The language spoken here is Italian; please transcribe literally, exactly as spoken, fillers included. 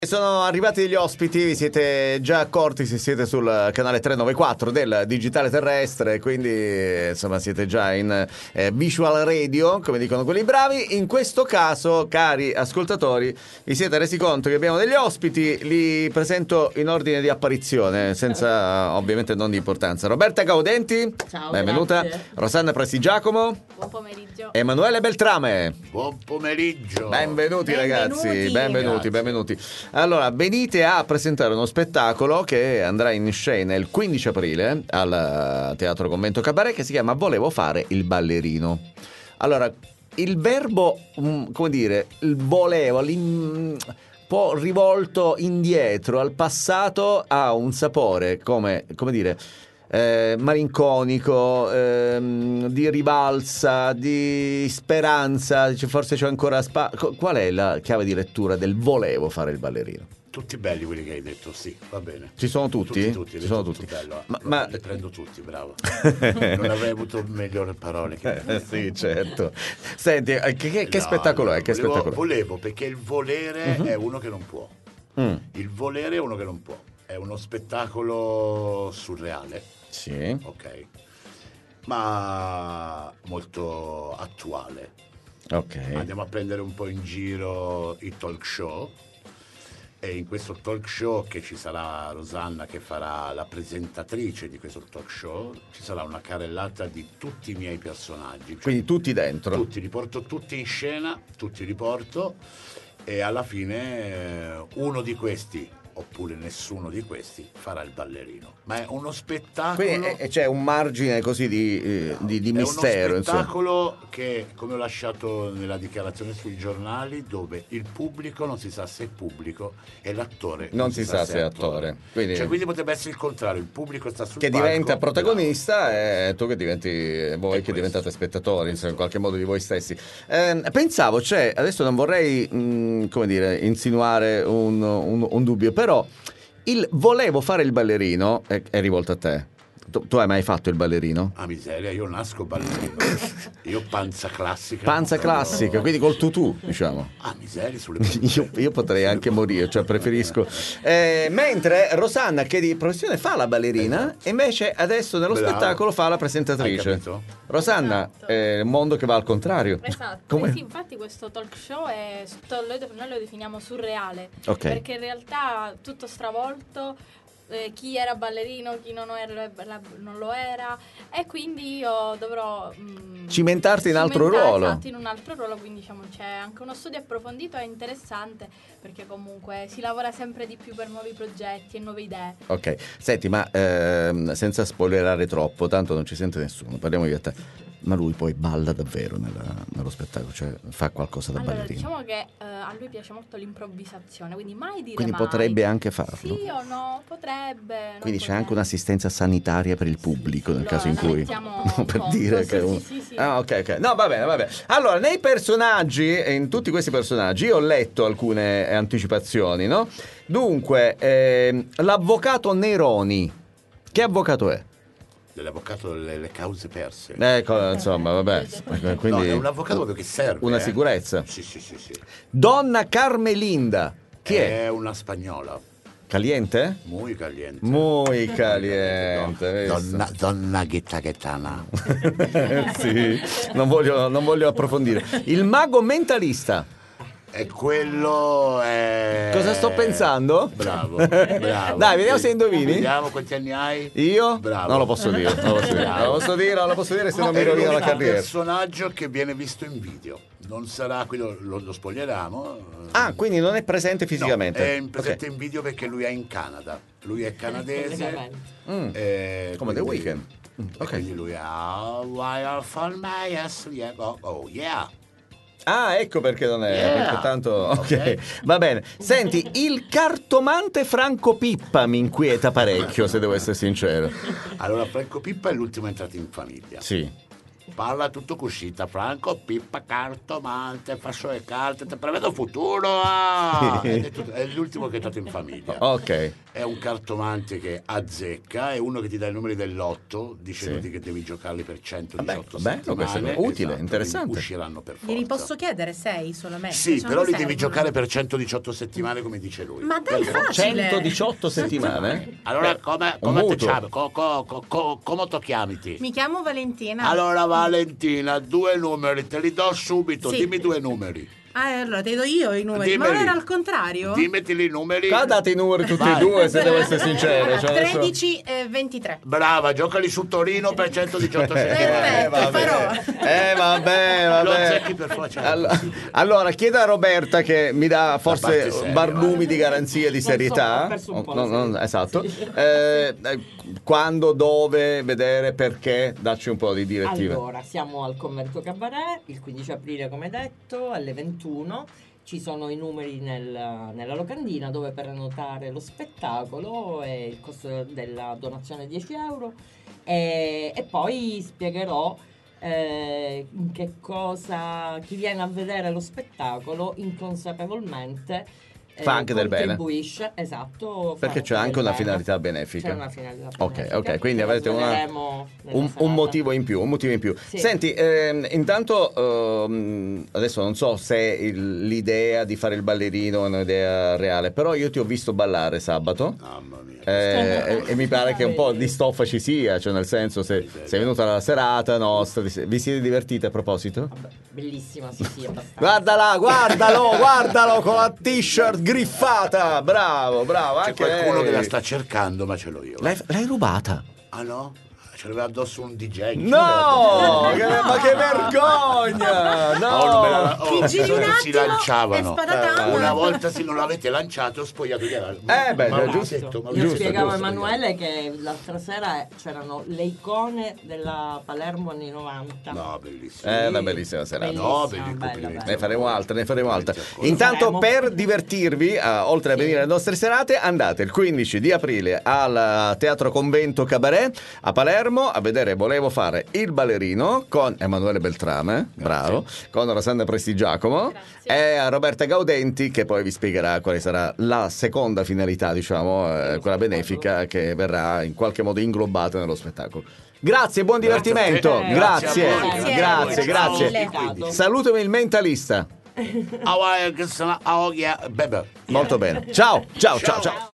Sono arrivati degli ospiti, vi siete già accorti se siete sul canale trecentonovantaquattro del digitale terrestre, quindi insomma siete già in eh, visual radio, come dicono quelli bravi. In questo caso, cari ascoltatori, vi siete resi conto che abbiamo degli ospiti, li presento in ordine di apparizione, senza ovviamente non di importanza. Roberta Gaudenti, ciao, benvenuta. Grazie. Rosanna Prestigiacomo. Buon pomeriggio. Emanuele Beltrame. Buon pomeriggio. Benvenuti, ragazzi, Benvenuti. benvenuti, Grazie. benvenuti. Allora, venite a presentare uno spettacolo che andrà in scena il quindici aprile al Teatro Convento Cabaret, che si chiama Volevo fare il ballerino. Allora, il verbo, mm, come dire, il volevo, un po' rivolto indietro al passato, ha un sapore, come, come dire... Eh, malinconico, ehm, di rivalsa, di speranza, dice, forse c'è ancora spazio. Qual è la chiave di lettura del volevo fare il ballerino? Tutti belli quelli che hai detto, sì, va bene. Ci sono tutti? Tutti, tutti, Ci hai sono detto tutti. tutto bello. Ma, Ma, ma... li prendo tutti, bravo. Non avrei avuto migliori parole che Eh, sì, certo. Senti, eh, che, che, che No, spettacolo no, è? Che volevo, spettacolo è? volevo, perché il volere Mhm. è uno che non può. Mm. Il volere è uno che non può. È uno spettacolo surreale, Sì. ok, ma molto attuale. Ok. Andiamo a prendere un po' in giro i talk show, e in questo talk show, che ci sarà Rosanna che farà la presentatrice di questo talk show, ci sarà una carrellata di tutti i miei personaggi, cioè Quindi tutti dentro. tutti, li porto tutti in scena, tutti li porto, e alla fine eh, uno di questi oppure nessuno di questi farà il ballerino, ma è uno spettacolo. Quindi eh, c'è un margine così di, eh, di, di È mistero, uno insomma. spettacolo che, come ho lasciato nella dichiarazione sui giornali, dove il pubblico non si sa se è pubblico e l'attore Non si sa se è attore. Quindi- Cioè, quindi potrebbe essere il contrario, il pubblico sta sul Che palco, diventa protagonista bravo. e tu che diventi voi È che questo. diventate spettatori, insomma, in qualche modo di voi stessi. Eh, pensavo, cioè, adesso non vorrei mh, come dire, insinuare un, un- un dubbio, però il volevo fare il ballerino è, è rivolto a te. Tu, tu hai mai fatto il ballerino? Ah, miseria, io nasco ballerino. Io panza classica. Panza classica, quindi col tutù, diciamo. Ah, miseria sulle Io, io potrei anche morire, cioè preferisco. Eh, mentre Rosanna, che di professione fa la ballerina, e invece adesso nello Bravo. spettacolo fa la Hai presentatrice. capito? Rosanna, Esatto. è il mondo che va al contrario. Esatto, Come- eh sì, infatti questo talk show è, noi lo definiamo surreale, Ok. perché in realtà tutto stravolto, eh, chi era ballerino, chi non, era, non lo era, e quindi io dovrò mh, Cimentarti in altro cimentare, ruolo. esatto, in un altro ruolo, quindi diciamo c'è anche uno studio approfondito e interessante, perché comunque si lavora sempre di più per nuovi progetti e nuove idee. Ok, senti, ma ehm, senza spoilerare troppo, tanto non ci sente nessuno, parliamo di te. Ma lui poi balla davvero nella- nello spettacolo, cioè fa qualcosa da Allora, ballerino. diciamo che eh, a lui piace molto l'improvvisazione, quindi mai dire Quindi mai. potrebbe anche farlo. Sì o no, potrebbe. non Quindi c'è potrebbe. anche un'assistenza sanitaria per il pubblico nel Allora, caso in la cui mettiamo no, in per conto, dire sì, che sì, uno... sì, sì. Ah, ok, ok. No, va bene, va bene. Allora, nei personaggi, e in tutti questi personaggi, io ho letto alcune eh, anticipazioni, no? Dunque, ehm, l'avvocato Neroni, che avvocato è? Dell'avvocato delle le cause perse. Ecco, insomma, vabbè. Quindi No, è un avvocato proprio che serve. una eh. sicurezza. Sì, sì, sì, sì. Donna Carmelinda, chi è? È una spagnola, Caliente? muy caliente. Muy caliente, hai visto? Donna, donna ghetta ghettana. Sì, non voglio, non voglio approfondire. Il mago mentalista. E quello è... Cosa sto pensando? Bravo, bravo. Dai, vediamo se indovini. Vediamo quanti anni hai. Io? Bravo. Non lo posso dire, non lo posso dire, non lo posso dire, non lo posso dire, se non mi È rovino la l'unico carriera. personaggio che viene visto in video. Non sarà, qui lo, lo, lo spoglieremo. Ah, quindi non è presente fisicamente? No, è in- presente Ok. in video perché lui è in Canada. Lui è canadese. Mm. eh, Come The quindi- Weeknd. Mm, e ok. Quindi lui ha Why are for my yes, yeah, oh, oh, yeah. Ah, ecco perché non è, Yeah. perché tanto... Ok, Ok. va bene. Senti, il cartomante Franco Pippa mi inquieta parecchio, se devo essere sincero. Allora Franco Pippa è l'ultimo entrato in famiglia. Sì. parla tutto cuscita, Franco, pippa, cartomante, fascio e carte, te prevedo futuro. Ah! È, tutto, è l'ultimo che è stato in famiglia. Ok. È un cartomante che azzecca, è uno che ti dà i numeri del lotto, dicendoti Sì. che devi giocarli per centodiciotto Vabbè, bello, questo è settimane. utile, esatto, interessante. quindi usciranno per forza. Glieli posso chiedere sei solamente? Sì, Cioè, però non li devi servono. giocare per centodiciotto settimane come dice lui. Ma dai, Per- facile! centodiciotto settimane? Allora, Eh, come, un come, te mutuo. chiami? Co, co, co, co- come ti chiami ti? Mi chiamo Valentina. Allora Valentina, due numeri, te li do subito, Sì. dimmi due numeri. Ah, allora te do io i numeri. Ma Dimmeli. non era al contrario? Dimmeti i numeri. Qua date i numeri tutti Vai. e due, se devo essere sincero. Cioè adesso- tredici e ventitré. Brava, giocali su Torino per centodiciotto Eh, settimane. Perfetto, farò. Eh vabbè, Lo vabbè. azzecchi per forza. Allora, allora chiedo a Roberta che mi dà parte forse seria. barlumi di garanzia di Non so, serietà. ho perso un po' No, la no, serietà. esatto. Sì. Eh, eh, quando, dove, vedere, perché? Dacci un po' di direttive. Allora, siamo al Convento Cabaret il quindici aprile, come detto, alle ventuno. Ci sono i numeri nel- nella locandina dove prenotare lo spettacolo e il costo della donazione è dieci euro. E, e poi spiegherò eh, in che cosa chi viene a vedere lo spettacolo inconsapevolmente eh, Fa anche del bene. contribuisce, esatto, fa Perché c'è del anche una bene. finalità benefica. C'è una finalità Ok, benefica, ok, quindi che avrete una- sveleremo nella Un, un serata. motivo in più, un motivo in più. Sì. Senti, ehm, intanto ehm, adesso non so se il- l'idea di fare il ballerino è un'idea reale, però io ti ho visto ballare sabato. Mamma mia. eh, e, e mi pare che un po' di stoffa ci sia, cioè nel senso se sei venuta alla serata nostra, vi siete divertite a proposito? Vabbè, bellissima, sì, sì, abbastanza. Guarda là, guardalo, guardalo con la t-shirt griffata, bravo, bravo. C'è Anche qualcuno lei. che la sta cercando, ma ce l'ho io. L'hai, l'hai rubata? Ah no? Ce l'aveva addosso un D J. No, che- ma che vergogna! No, Oh, non me la- oh, Ti giri un si attimo lanciavano. e sparatama. Una volta se non l'avete lanciato, spogliato via. Eh, beh, Ma giusto. detto, ma Io Giusto, spiegavo a giusto. Emanuele che l'altra sera c'erano le icone della Palermo anni novanta. No, bellissimo. Eh, una bellissima serata. Bellissima, No, belli bella, complimenti. Ne faremo altre, ne faremo altre. Complimenti ancora. Intanto, Faremo. per divertirvi, eh, oltre a Sì. venire alle nostre serate, andate il quindici di aprile al Teatro Convento Cabaret a Palermo a vedere Volevo fare il ballerino con Emanuele Beltrame, bravo, con Rosanna Prestigiacomo Grazie. e a Roberta Gaudenti che poi vi spiegherà quale sarà la seconda finalità, diciamo, eh, quella benefica che verrà in qualche modo inglobata nello spettacolo. Grazie, buon Grazie a te. divertimento. Eh, Grazie, grazie a voi. grazie, Grazie. grazie. Mille. Salutami il mentalista. Ah, che sono- ah, oh, yeah, bebe. Molto bene. Ciao, ciao, ciao, ciao.